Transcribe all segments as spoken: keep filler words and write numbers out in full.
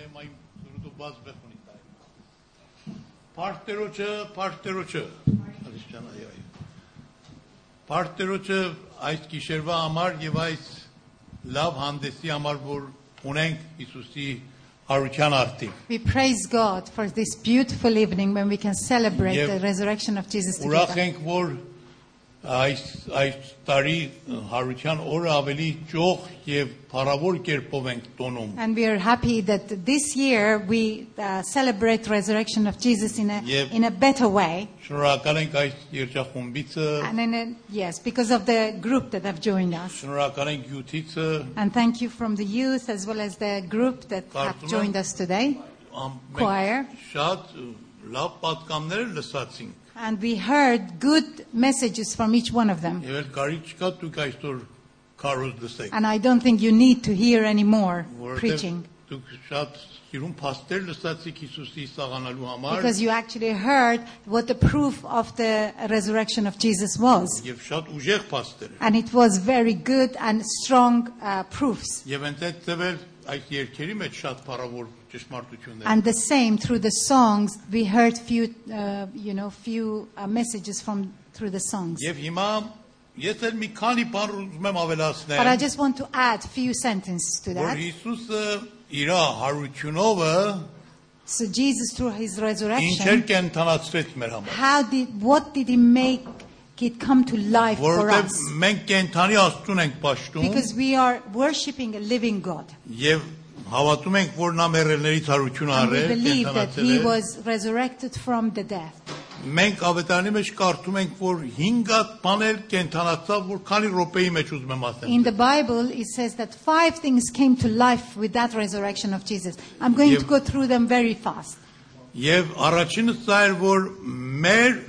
թեմայի դու բաց բխունի տայ։ Պարտերոջը, պարտերոջը։ Ալիստան այո։ Պարտերոջը այս գիշերվա համար եւ այս լավ հանդեսի համար որ ունենք Հիսուսի հարության արդիվ։ We praise God for this beautiful evening when we can celebrate the resurrection of Jesus together. Ուրախ ենք որ այս այս տարի հարության օրը ավելի ճոխ եւ փառավոր կերպով ենք տոնում։ And we are happy that this year we uh, celebrate resurrection of Jesus in a Yep. in a better way. Շնորհակալ ենք այս երջախումբիցը, And in a, yes, because of the group that have joined us. շնորհակալ ենք յութիցը, And thank you from the youth as well as the group that have Կարծում եմ, joined us today. ամ- Choir. մենք շատ լավ պատկամներ լսացինք։ And we heard good messages from each one of them. Եվ էլ կարիք չկա դուք այսօր քարոզ լսեք։ And I don't think you need to hear any more Որովհետև preaching. դուք շատ սիրուն փաստեր լսացիք Հիսուսի սաղանալու համար Because you actually heard what the proof of the resurrection of Jesus was. եւ շատ ուժեղ փաստեր։ And it was very good and strong uh, proofs. Եվ այնտեղ ծվել այս երկերի մեջ շատ փառավոր ճշմարտություններ։ And the same through the songs, we heard few, uh, you know, few uh, messages from through the songs. Եվ հիմա ես էլ մի քանի բան ուզում եմ But I ավելացնել, just want to add few sentences to որ that. Հիսուսը իր հարությունովը So Jesus, through his ինչեր resurrection, կենթանացրեց մեր համար։ how did, what did he make it come to life for Որովհետև us? մենք կենթանի Աստծուն ենք պաշտում Because we are worshipping a living God. եւ հավատում ենք, որ նա մեռելներից հարություն And we արել, believe that կենթանացել he է։ was resurrected from the death. Մենք ավետարանի մեջ կարդում ենք, որ հինգ հատ բաներ կենթանացավ, որ քանի րոպեի մեջ ուզում եմ In ասեմ։ the Bible, it says that five things came to life with that resurrection of Jesus. I'm going to Եվ- go through them very fast. Եվ առաջինը սա էր, որ մեր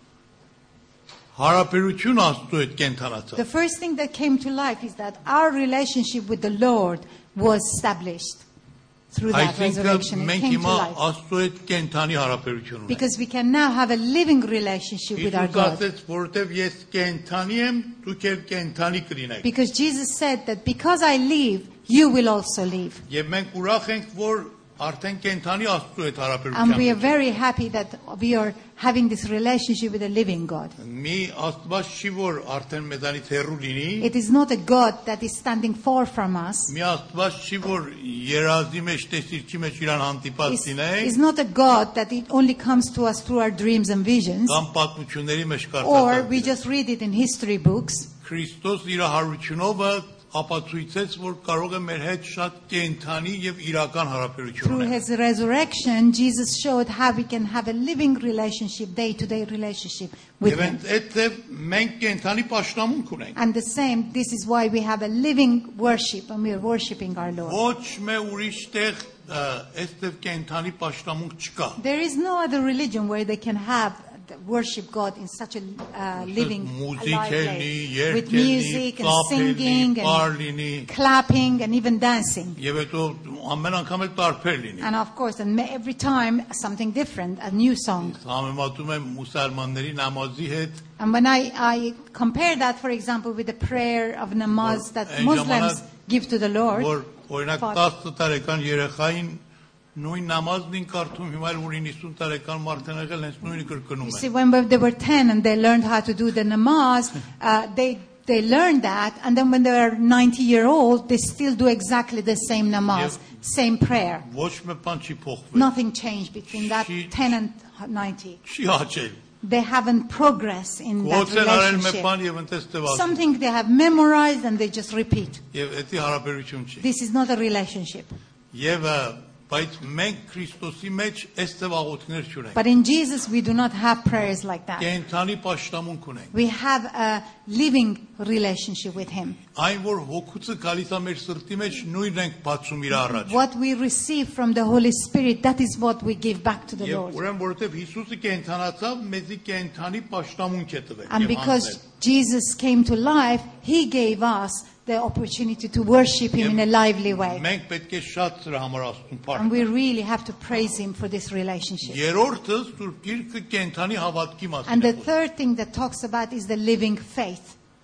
հարաբերություն Աստծո հետ կենթանացավ։ The first thing that came to life is that our relationship with the Lord was established through that Այսինքն resurrection. It մենք came to հիմա life. Աստծո հետ կենթանի հարաբերություն ունենք։ Because we can now have a living relationship with our Հիսուս God. ասեց, որովհետև ես կենթանի եմ, դուք էլ կենթանի կլինեք։ Because Jesus said that because I live, you will also live. Եվ մենք ուրախ ենք, որ արդեն կենթանի Աստծո հետ And we are հարաբերության։ very happy that we are having this relationship with the living God. Մի Աստված չի, որ արդեն մեզանից հեռու լինի։ It is not a God that is standing far from us. Մի Աստված չի, որ երազի մեջ, տեսիլքի մեջ իրան հանդիպած It's, լինենք, it's not a God that it only comes to us through our dreams and visions, կամ պատմությունների մեջ or we կարծած։ just read it in history books. Քրիստոս իր հարությունովը ապացույցեց, որ կարող է մեր հետ շատ կենթանի եւ իրական հարաբերություն Through ունենալ։ his resurrection, Jesus showed how we can have a living relationship, day-to-day relationship with Եվ him. այդտեղ մենք կենթանի պաշտամունք ունենք։ And the same, this is why we have a living worship, and we are worshiping our Lord. Ոչ մի ուրիշ տեղ այստեղ կենթանի պաշտամունք չկա։ There is no other religion where they can have worship God in such a uh, living, Մուզիկ alive լինի, way, with երգ լինի, music and ծափ singing լինի, պար and լինի, clapping and even dancing. եւ հետո ամեն անգամ էլ տարբեր լինի։ And of course, and ma- every time something different, a new song. Համեմատում եմ մուսալմանների նամազի հետ, And when I, I compare that, for example, with the prayer of namaz that Այն Muslims ժամանակ, give to the Lord, որ օրինակ Father. տասը տարեկան երեխային նույն նամազն են կարդում, հիմա էլ որ իննսուն տարեկան մարդն եղել հենց նույնը կրկնում you են։ see, when they were ten and they learned how to do the namaz, uh, they they learned that, and then when they were ninety year old, they still do exactly the same namaz, same prayer. Ոչ մի բան չի փոխվել։ Nothing changed between that She- ten and ninety. Չի հաճել։ They haven't progressed in that Ոնց են արել մի relationship. բան եւ ընտես տված։ Something they have memorized and they just repeat. Եվ դա հարաբերություն չի։ This is not a relationship. Եվ ը, բայց մենք Քրիստոսի մեջ այս ծավաղություններ չունենք։ But in Jesus, we do not have prayers like that. Կենթանի պաշտամունք ունենք։ We have a living relationship with Him. Այն որ հոգուցը գալիս է մեր սրտի մեջ, նույնն ենք բացում իր առաջ։ What we receive from the Holy Spirit, that is what we give back to the Եվ Lord. ուրեմն որովհետև Հիսուսը կենթանացավ, մեզի կենթանի պաշտամունք է տվել։ And եւ because հանձնել։ Jesus came to life, He gave us the opportunity to worship Him in a lively way. Մենք պետք է շատ սրա համար Աստծուն And փառք։ we really have to praise Him for this relationship. Երրորդը Սուրբ Գիրքը կենթանի հավատքի And մասին the է։ third thing that talks about is the living faith.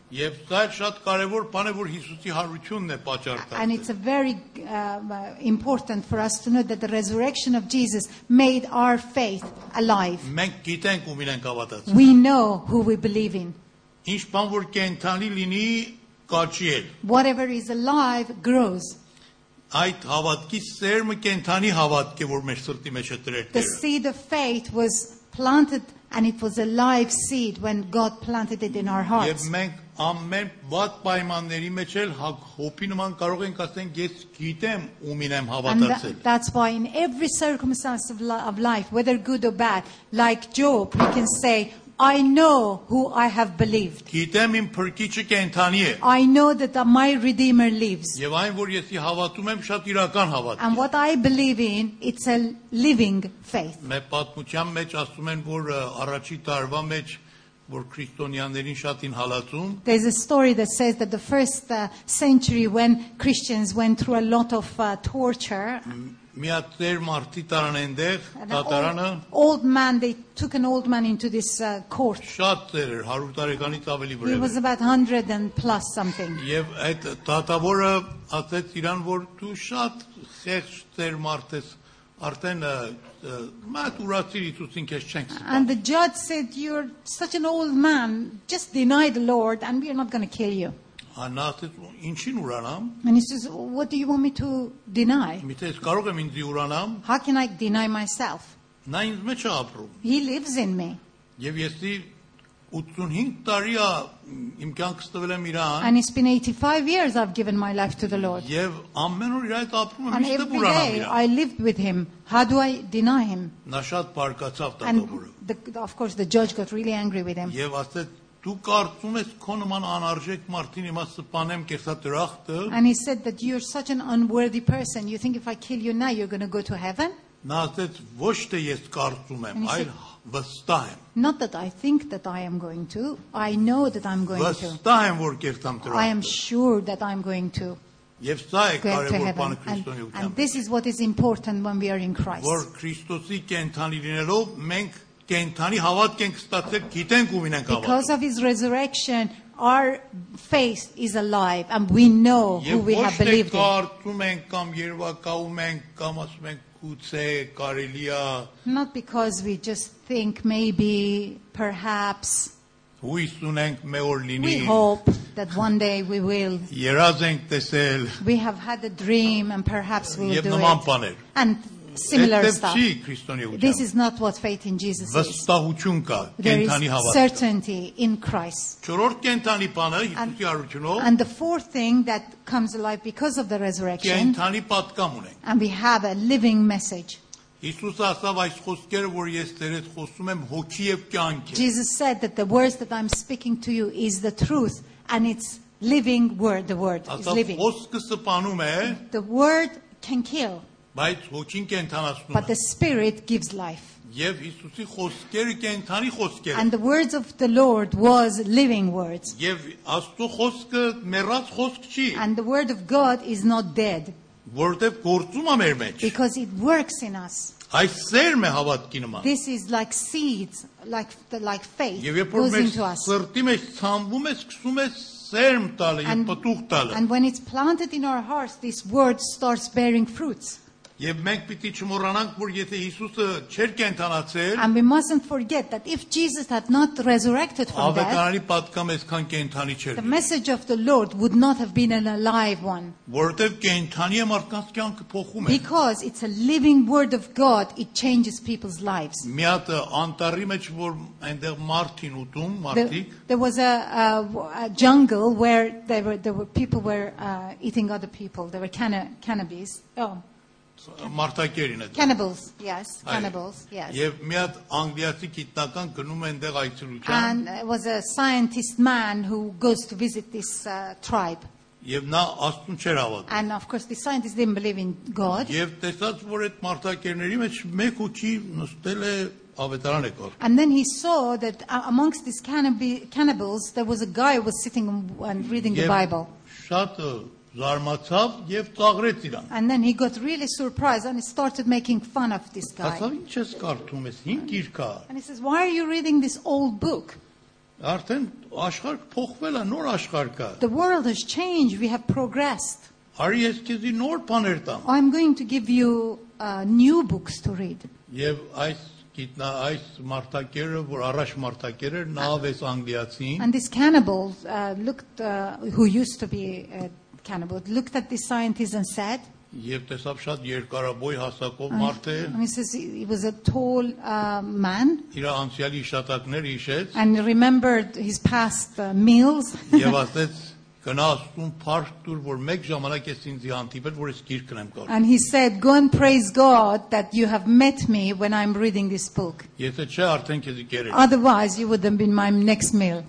Եվ սա էլ շատ կարևոր բան է, որ Հիսուսի հարությունն է պատճառ And it's a դարձել։ very um, uh, important for us to know that the resurrection of Jesus made our faith alive. Մենք գիտենք ում ենք հավատացել։ We know who we believe in. Ինչ բան որ կենթանի լինի, կաճի էլ։ Whatever is alive grows. Այդ հավատքի սերմը կենթանի հավատք է, որ մեր սրտի մեջ է դրել The Տերը։ seed of faith was planted and it was a live seed when God planted it in our Եվ hearts. մենք ամեն վատ պայմանների մեջ էլ հոպի նման կարող ենք ասենք ես գիտեմ ումին եմ And հավատացել։ tha- that's why in every circumstance of, li- of life, whether good or bad, like Job, we can say, I know who I have believed. Գիտեմ իմ փրկիչը կենթանի է։ I know that uh, my Redeemer lives. Եվ այն որ ես հավատում եմ շատ իրական հավատք And է։ what I believe in, it's a living faith. Մեր պատմության մեջ ասում են, որ ը, առաջի տարվա մեջ որ քրիստոնյաներին շատին հալածում, There's a story that says that the first uh, century when Christians went through a lot of uh, torture, մի հատ ծեր մարդի տարան այնտեղ, an դատարանը old, old man, they took an old man into this uh, court. շատ ծեր էր, հարյուր տարեկանից ավելի He վրեպ was էր։ about one hundred and plus something. Եվ այդ դատավորը ասեց իրան, որ դու շատ խեղճ ծեր մարդ ես, արդեն ը, ը, մատ ուրացիր Հիսուսին քեզ չենք սպա։ And the judge said, you're such an old man, just deny the Lord and we're not going to kill you. Նա ասեց, ինչին ուրանամ, And he says, what do you want me to deny? միթե ես կարող եմ ինձ ուրանամ, How can I deny myself? նա ինձ մեջ է ապրում։ He lives in me. Եվ եսի ութսունհինգ տարի է իմ կյանքս տվել եմ իրան, And it's been eighty-five years I've given my life to the Lord. եւ ամեն օր իր այդ ապրում եմ, And միշտ every ուրանամ day իրան։ I lived with him. How do I deny him? Նա շատ բարկացավ And դատավորը։ the, of course the judge got really angry with him. Եվ ասեց, դու կարծում ես քո նման անարժեք մարդին հիմա սպանեմ կերսադրախտը։ And he said that you're such an unworthy person. You think if I kill you now, you're going to go to heaven? Նա ասեց, ոչ թե ես կարծում եմ, And he այլ վստահ եմ։ Not that I think that I am going to. I know that I'm going to. Վստահ եմ, որ կերտամ I am դրախտը։ sure that I'm going to Եվ սա է go to կարևոր heaven. բանը And, and քրիստոնեության։ this is what is important when we are in Christ. Որ Քրիստոսի կենթանի լինելով մենք կենթանի հավատք ենք ստացել, գիտենք ում ենք Because հավատում։ of his resurrection, our faith is alive and we know who Եվ we ոչ have թե believed in. կարծում ենք կամ երևակայում ենք կամ ասում ենք գուցե կարելի է Not because we just think maybe, perhaps, հույս ունենք մի օր լինի, we hope that one day we will. երազ ենք տեսել We have had a dream and perhaps we will եւ do նման it. բաներ։ And similar Այդտեղ stuff. չի քրիստոնեություն։ This is not what faith in Jesus is. Վստահություն կա There կենթանի is հավատք։ certainty in Christ. Չորրորդ կենթանի բանը Հիսուսի արությունով And the fourth thing that comes alive because of the resurrection, կենթանի պատկամ ունենք։ and we have a living message. Հիսուսը ասավ այս խոսքերը, որ ես ձեր հետ խոսում եմ, հոգի եւ կյանք է։ Jesus said that the words that I'm speaking to you is the truth and it's living word. The word is Ասավ living. խոսքը սպանում է, The word can kill, բայց հոգին կենթանացնում but է։ the spirit gives life. Եվ Հիսուսի խոսքերը կենթանի խոսքեր And են։ the words of the Lord was living words. Եվ Աստծո խոսքը մեռած խոսք չի, And the word of God is not dead որովհետեւ գործում է մեր մեջ։ because it works in us. Այս սերմ է հավատքի նման։ This is like seeds, like, like faith Եվ երբ որ goes մեր into us. սրտի մեջ ցանվում է, սկսում է սերմ տալը եւ And, պտուղ տալը։ and when it's planted in our hearts, this word starts bearing fruits. Եվ մենք պիտի չմոռանանք, որ եթե Հիսուսը չէր կենթանացել, And we mustn't forget that if Jesus had not resurrected from death, ավետարանի պատկամ այսքան կենթանի չէր։ the message of the Lord would not have been an alive one. Որովհետև կենթանի է մարդկանց կյանքը փոխում է։ Because it's a living word of God, it changes people's lives. Մի հատ անտառի մեջ որ այնտեղ մարդին ուտում, There, մարդիկ, there was a, a, a jungle where there were, there were people were uh, eating other people. There were canna, cannabis. Oh, մարդակերին այդ։ cannibals, yes, Այո։ cannibals, yes. Եվ մի հատ անգլիացի գիտնական գնում է այնտեղ այցելության, And it was a scientist man who goes to visit this uh, tribe. եւ նա Աստծուն չէր հավատում։ And of course, the scientist didn't believe in God. Եվ տեսած որ այդ մարդակերների մեջ մեկ ուչի նստել է ավետարան է կար։ And then he saw that uh, amongst these cannibi- cannibals, there was a guy who was sitting and, and reading the Bible. շատ զարմացավ եւ ծաղրեց իրան։ And then he got really surprised and he started making fun of this guy. Ասավ ինչ ես կարդում ես, հին գիրք է։ And he says, why are you reading this old book? Արդեն աշխարհ փոխվել է, նոր աշխարհ կա։ The world has changed. We have progressed. Արի ես քեզի նոր բաներ տամ։ I'm going to give you uh, new books to read. Եվ այս գիտնա այս մարտակերը, որ առաջ մարտակեր էր, նավես անգլիացին։ And this cannibal uh, looked, uh, who used to be a cannibal, looked at this scientist and said, Եվ տեսավ շատ երկարաբոյ հասակով մարդ է։ and he says he was a tall uh, man, Իր անցյալի իշտակներ հիշեց and remembered his past uh, meals. եւ ասեց գնացում փառք դուր որ մեկ ժամանակ ես ինձ հանդիպել որ ես գիրքն եմ կարդում։ And he said, go and praise God that you have met me when I'm reading this book. Եթե չէ արդեն քեզ կերել։ Otherwise, you would have been my next meal.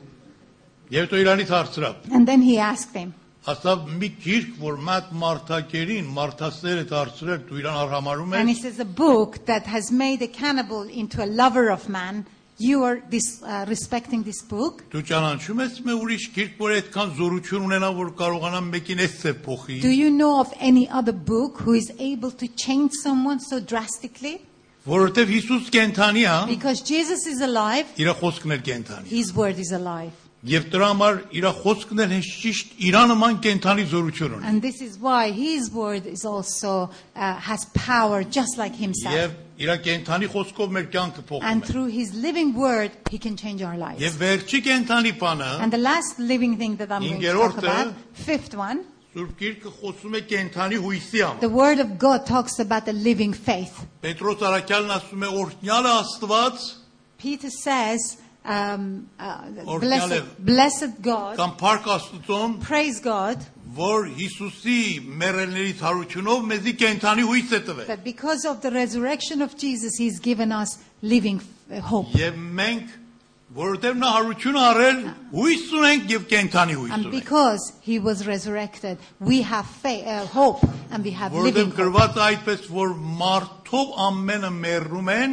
Եվ դու իրանից հարցրավ։ And then he asked him, Ասավ մի գիրք որ մատ մարտակերին մարտասերը դարձրել դու իրան արհամարում and he ես։ says, a book that has made a cannibal into a lover of man. You are this, uh, respecting this book. Դու ճանաչում ես մի ուրիշ գիրք որ այդքան զորություն ունենա որ կարողանա մեկին էսե փոխի։ Do you know of any other book who is able to change someone so drastically? Որովհետև Հիսուս կենթանի է, Because Jesus is alive, իր խոսքն էլ կենթանի։ his word is alive. Եվ դրա համար իր խոսքն էլ հենց ճիշտ իրա նման կենթանի զորություն ունի։ And this is why his word is also uh, has power just like himself. Եվ իր կենթանի խոսքով մեր կյանքը փոխում And է։ through his living word, he can change our lives. Եվ վերջի կենթանի բանը And the last living thing that I'm going to talk Ինգերորդը, about, fifth one, Սուրբ Գիրքը խոսում է կենթանի հույսի համար։ the word of God talks about the living faith. Պետրոս Արաքյալն ասում է օրհնյալը Աստված Peter says, um, uh, Or blessed, Caleb. blessed God, կամ Փառք Աստծուն, praise God, որ Հիսուսի մեռելների ցարությունով մեզի կենթանի հույս է տվել։ that because of the resurrection of Jesus, he's given us living uh, hope. Եվ մենք որովհետև նա հարություն արել, հույս ունենք եւ կենթանի հույս And ունենք։ because he was resurrected, we have faith, uh, hope, and we have living Որովհետև hope. գրված է այդպես որ մարդով ամենը մեռնում են,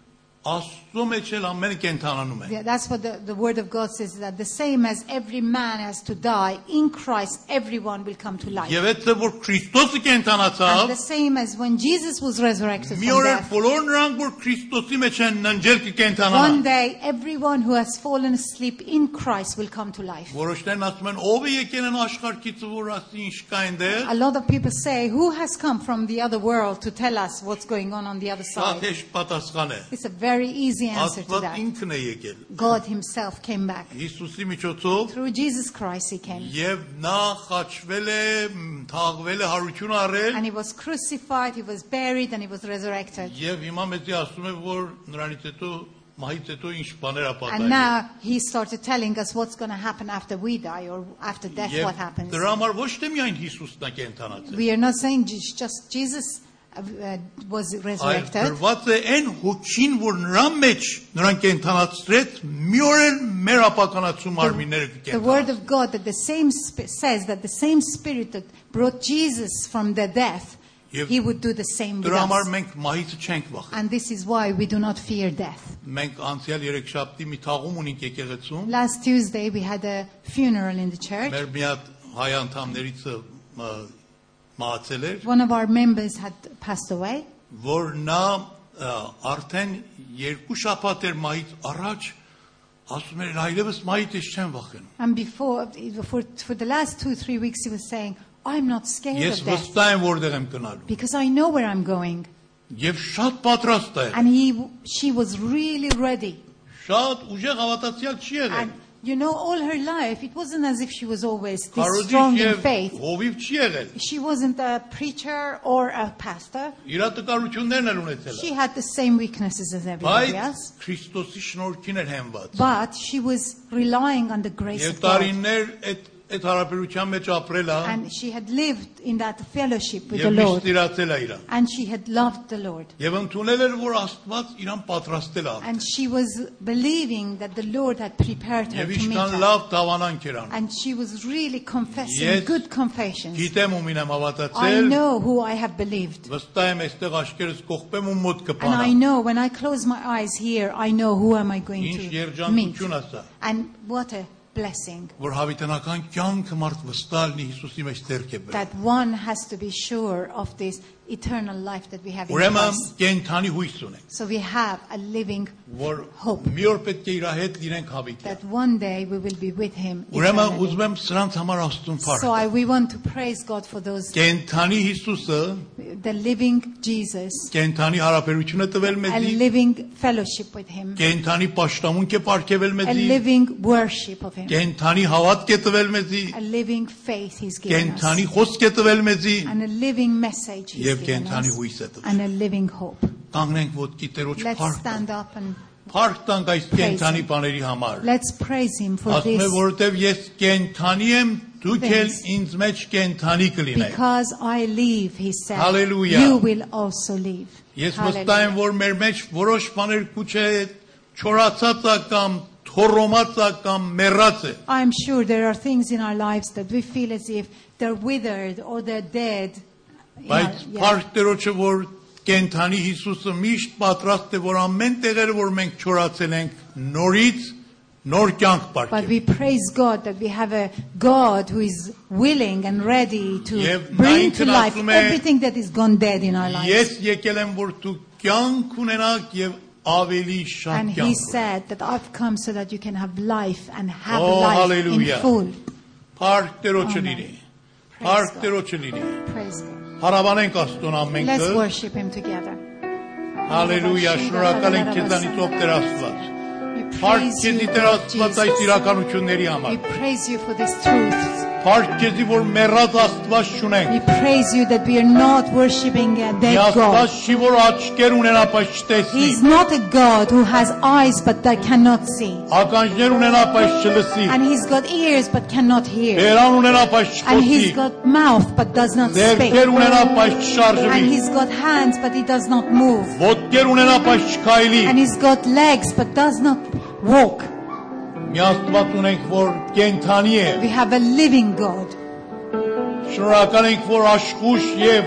Աստծո մեջ էլ ամենը կենթանանում են։ Yeah, that's what the, the word of God says, that the same as every man has to die, in Christ everyone will come to life. Եվ այդ որ Քրիստոսը And կենթանացավ, the same as when Jesus was resurrected մի from օր death. բոլոր նրանք որ Քրիստոսի մեջ են ննջել One կենթանան։ day, everyone who has fallen asleep in Christ will come to life. Որոշներն ասում են ով է եկել են աշխարհից որ ասի ինչ կա այնտեղ։ A lot of people say, who has come from the other world to tell us what's going on on the other Դա side? հեշտ պատասխան է։ It's a very easy answer to Աստված that. ինքն է եկել։ God himself came back. Հիսուսի միջոցով Through Jesus Christ he came. եւ նա խաչվել է, թաղվել է, հարություն առել And he was crucified, he was buried, and he was resurrected. եւ հիմա մեզի ասում է որ նրանից հետո մահից հետո ինչ բաներ ա And պատահել։ now he started telling us what's going to happen after we die or after death, what happens. Դրա համար ոչ թե միայն Հիսուսն է կենթանացել։ We are not saying just just Jesus uh, uh, was Այլ resurrected. գրված է այն հոգին, որ նրա մեջ նրան կենթանացրեց, մի օր էլ մեր ապականացում արմինները The word կենթանացրեց։ of God that the same sp- says that the same spirit that brought Jesus from the death, Եվ he would do the same with Դրա համար us. մենք մահից չենք վախենում։ And this is why we do not fear death. Մենք անցյալ երեքշաբթի մի թաղում ունենք եկեղեցում։ Last Tuesday we had a funeral in the church. Մեր մի հատ հայ անդամներից ը, մահացել էր, One of our members had passed away. որ նա ը, արդեն երկու շաբաթ էր մահից առաջ ասում էր այլևս մահից չեմ վախենում։ And before, for, for the last two, three weeks, he was saying, I'm not scared Ես of death վստահ եմ որտեղ եմ գնալու։ because I know where I'm going. Եվ շատ պատրաստ է։ And he, she was really ready. Շատ ուժեղ հավատացյալ չի եղել։ And you know, all her life, it wasn't as if she was always this Քարոզիչ strong in եւ faith. հովիվ չի եղել։ She wasn't a preacher or a pastor. Իր տկարություններն էլ ունեցել She է։ had the same weaknesses as everybody Բայց else. Քրիստոսի շնորհքին էր հենված։ But she was relying on the grace Եվ of God. տարիներ այդ այդ հարաբերության մեջ ապրել է And she had lived in that fellowship with the եւ միշտ Lord. սիրացել է իրան։ And she had loved the Lord. Եվ ընդունել էր որ Աստված իրան պատրաստել է։ And she was believing that the Lord had prepared her Եվ to meet ինչքան her. լավ դավանանք էր անում։ And she was really confessing Ես good confessions. Գիտեմ ում եմ I հավատացել, know who I have believed. վստահ եմ այստեղ աշկերտս կողպեմ ու մոտ And I կպանա։ know when I close my eyes here, I know who am I going Ինչ to meet. երջանկություն ասա։ And what a blessing. Որ հավիտենական կյանքը մարդ վստահ լինի Հիսուսի մեջ ձեռք է բերել։ That one has to be sure of this eternal life that we have in Ուրեմն Christ. կենթանի հույս ունենք, So we have a living որ hope մի օր պետք է իր հետ լինենք հավիտյան։ that one day we will be with him Ուրեմն eternally. ուզում եմ սրանց համար Աստծուն So փառք։ I, we want to praise God for those, Կենթանի Հիսուսը the living Jesus, կենթանի հարաբերություն է տվել a մեզի, living fellowship with him, կենթանի պաշտամունք է ապարգևել a մեզի, living worship of him, կենթանի հավատք է տվել մեզի, a living faith he's given us, կենթանի խոսք է տվել մեզի and a living message he's եւ given կենթանի us, հույս է տվել։ and a living hope. Կանգնենք ոտքի Տերոջ Let's փառք stand տանք, up and փառք տանք այս Praise կենթանի him. բաների համար։ let's praise him for Ասում է, this, որովհետև ես կենթանի եմ, դուք էլ Things. ինձ մեջ կենթանի կլինեք։ because I live, he said, Hallelujah. you will also live. Ես Hallelujah. վստահ եմ, որ մեր մեջ որոշ բաներ քուչե չորացած է կամ թորոմած է կամ մեռած է։ I'm sure there are things in our lives that we feel as if they're withered or they're dead. in our- Բայց yeah. փառք Տերոջը, որ կենթանի Հիսուսը միշտ պատրաստ է, որ ամեն տեղերը, որ մենք չորացել ենք, նորից նոր կյանք But ապարգևի։ we praise God that we have a God who is willing and ready to Եվ bring նա to ինքն life ասում է, everything that is gone dead in our lives. Ես եկել եմ, որ դու կյանք ունենաք եւ ավելի շատ And he կյանք ունենաք։ said that I've come so that you can have life and have Oh, life hallelujah. in full. Փառք Տերոջը Amen. լինի։ Praise Փառք God. Տերոջը լինի։ Praise God. Հարաբանենք Աստծուն Let's ամենքը։ worship him together. Հալելույա, շնորհակալ ենք քեզանից ով Տեր Աստված։ We Փառք praise you, քեզի Տեր Lord Աստված այս Jesus. իրականությունների We համար։ praise you for these truths. Փառք քեզի, որ մեռած Աստված չունենք։ We praise you that we are not worshiping a Մի dead Աստված God. չի, որ աչքեր ունենա, բայց չտեսնի։ He's not a God who has eyes but that cannot see. Ականջներ ունենա, բայց չլսի։ And he's got ears but cannot hear. Բերան ունենա, բայց And չխոսի։ he's got mouth but does not speak. Ձեռքեր ունենա, բայց And չշարժվի։ he's got hands but he does not move. Ոտքեր ունենա, բայց չքայլի։ And he's got legs but does not walk. Մի Աստված ունենք, որ կենթանի է։ We have a living God. Շնորհակալ ենք, որ աշխուժ եւ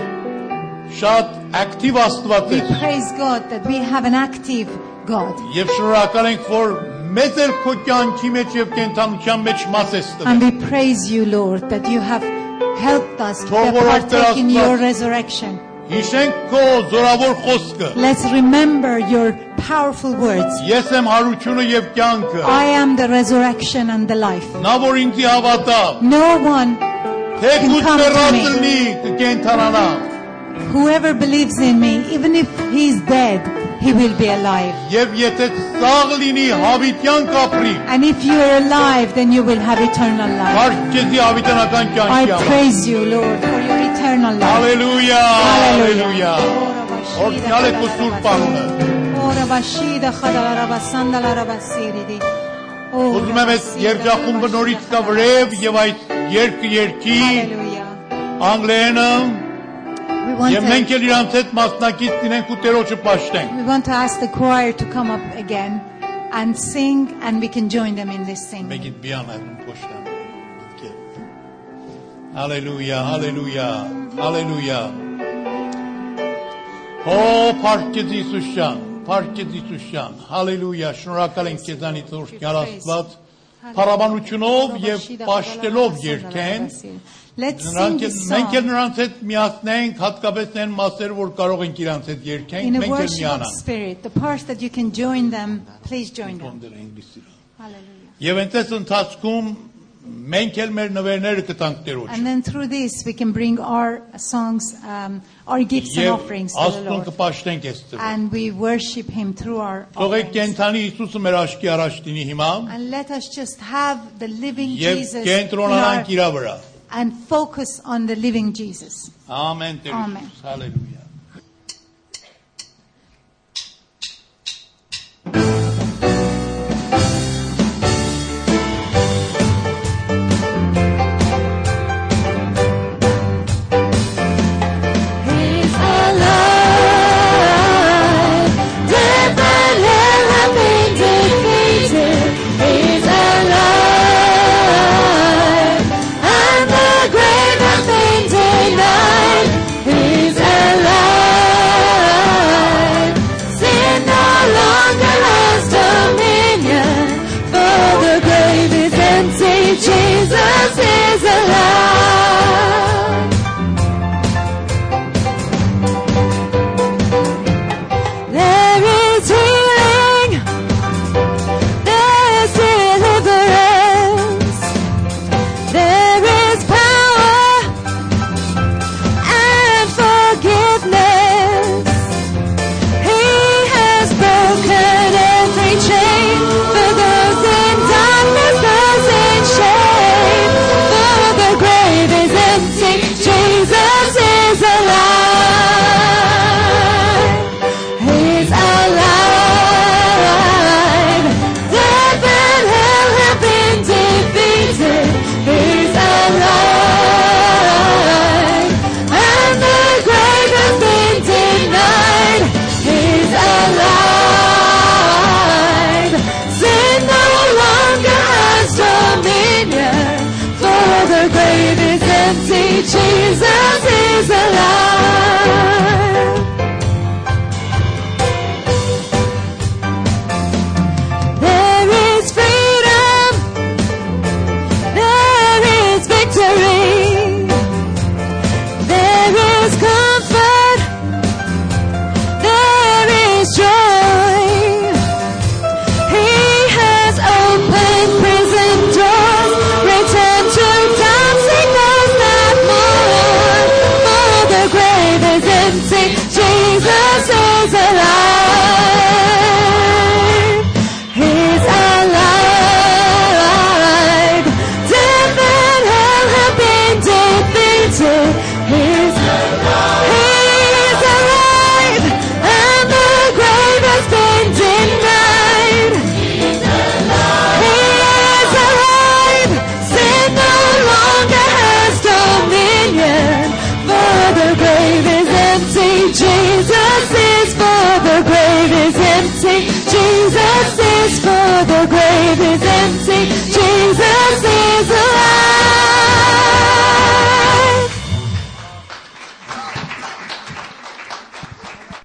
շատ ակտիվ Աստված We է։ praise God that we have an active God. Եվ շնորհակալ ենք, որ մեծ էլ քո կյանքի մեջ եւ կենթանության մեջ մաս ես And տվել։ we praise you, Lord, that you have helped us to Թող որ partake in Աստված- your resurrection. Հիշենք քո զորավոր խոսքը։ Let's remember your powerful words. Ես եմ հարությունը եւ կյանքը։ I am the resurrection and the life. Նա որ ինձ հավատա, No one, թե դու come to ծերած me. լինի, կենթանանա։ whoever believes in me, even if he is dead, he will be alive. Եվ եթե սաղ լինի, հավիտյան կապրի։ And if you are alive, then you will have eternal life. Փառք քեզի հավիտենական I կյանքի համար։ praise you, Lord, for your eternal life. Հալելույա, հալելույա։ Օրհնյալ է քո սուրբ անունը։ Ora bashida khadara basandala rabasiridi. Ուզում եմ այս երջախումբը նորից կա վրև եւ այս երկը երկի Hallelujah. անգլերենը We want եւ մենք to, էլ իրանց հետ մասնակից լինենք ու Տերոջը պաշտենք։ we want to ask the choir to come up again and sing, and we can join them in this singing. Մեգիտ բիան այդում փոշտան։ Հալելույա, հալելույա, հալելույա։ Օ, փառք քեզ Հիսուս ջան, փառք քեզ Հիսուս ջան։ Հալելույա, շնորհակալ ենք քեզանից օրհնյալ Աստված, փառաբանությունով եւ պաշտելով երկեն։ Let's sing Նրանք this մենք էլ song նրանց հետ միացնենք, հատկապես այն մասեր, որ կարող ենք իրանց հետ երկենք, in a մենք էլ worship of միանանք։ spirit. The parts that you can join them, please join them. Hallelujah. Եվ այնտես ընթացքում մենք էլ մեր նվերները կտանք Տերոջ։ And then through this, we can bring our songs, um, our gifts and Եվ offerings to the Աստծուն Lord. կպաշտենք այս ծրը։ And we worship Him through our Թողեք offerings. կենթանի Հիսուսը մեր աչքի առաջ լինի հիմա And let us just have the living եւ Jesus in կենտրոնանանք our, իր վրա։ and focus on the living Jesus. Ամեն Տեր Ամեն։ Հիսուս, հալելույա։ He's alive. Death and hell have been defeated. He's alive. And the grave has been denied. He's alive. Jesus is alive. There is freedom. There is victory. There is comfort. There is joy. He has opened prison doors. Return to dancing those that mourn. For the grave is empty. Jesus is alive.